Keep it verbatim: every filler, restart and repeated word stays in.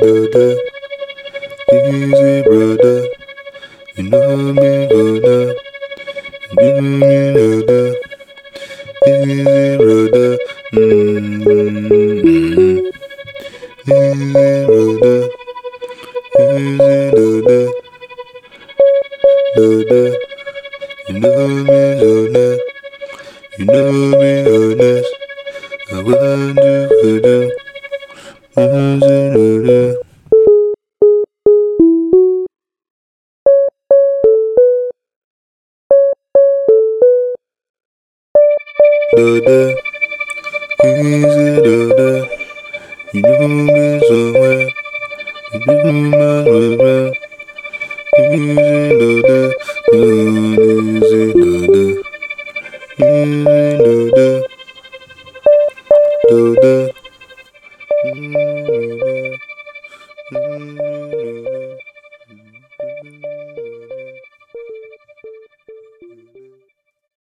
brother, easy brother, you know me brother, you know me brother, easy brother, mm-hmm. Easy brother, easy brother, brother, you know me brother, you know me honest, I want you for them, easy brother. Dada, easy dada, you know me so well, you know my brother, easy dada, easy dada, easy dada, dada, mm, dada, mm, dada.